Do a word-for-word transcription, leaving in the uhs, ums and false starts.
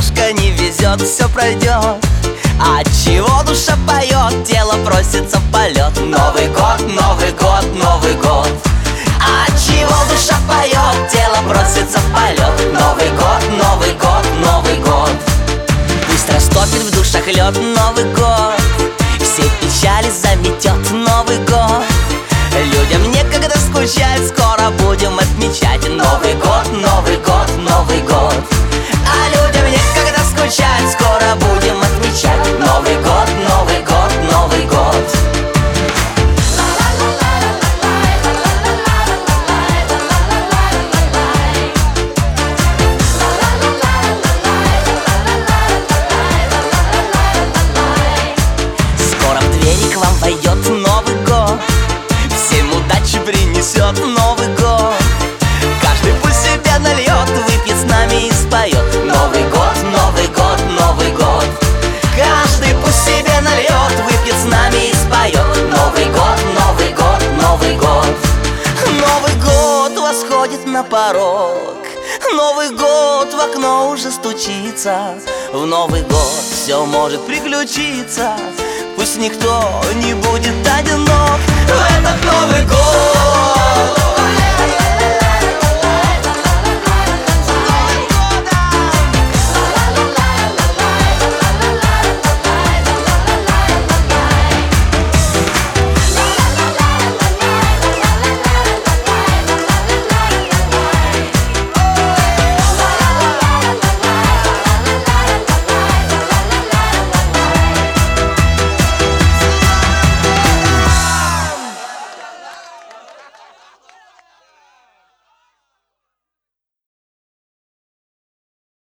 немножко не везет, все пройдет. А чего душа поет, тело просится в полет. Новый год, Новый год, Новый год. А чего душа поет, тело просится в полет. Новый год, Новый год, Новый год. Пусть растопит в душах лед Новый год, все печали заметет Новый год. Людям некогда скучать, скоро будем отмечать Новый год, Новый год, Новый год. А людям некогда скучать, скоро будем отмечать Новый год, Новый год, Новый год. Скоро в двери к вам войдет Новый год, всем удачи принесет Новый год. Каждый пусть себе нальет, выпьет с нами и споет Новый год, Новый год, Новый год. Каждый пусть себе нальет, выпьет с нами и споет Новый год, Новый год, Новый год. Новый год восходит на порог, Новый год в окно уже стучится. В Новый год все может приключиться, пусть никто не будет одинок в этот Новый год.